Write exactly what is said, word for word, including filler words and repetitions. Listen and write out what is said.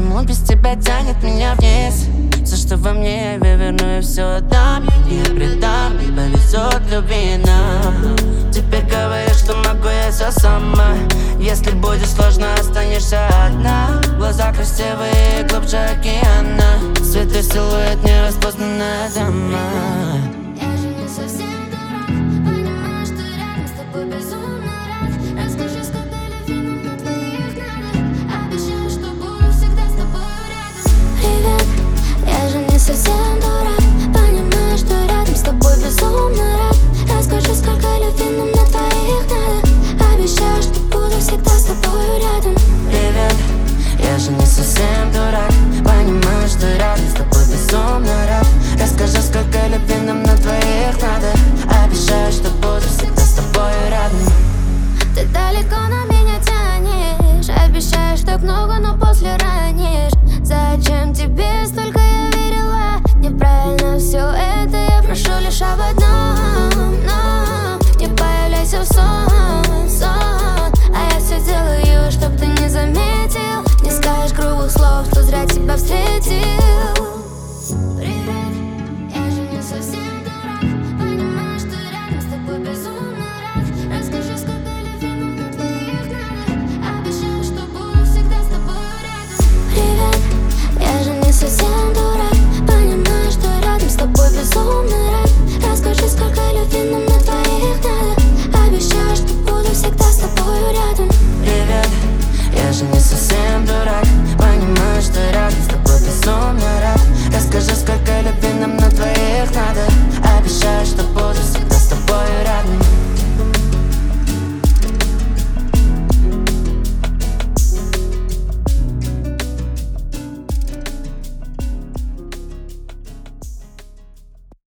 Почему без тебя тянет меня вниз? Все, что во мне, я верну и все отдам. Я не предам, и повезет любви нам. Теперь говоришь, что могу я все сама. Если будет сложно, останешься одна. Глаза красивые, глубже океана. Свет и силуэт, нераспознанная дама.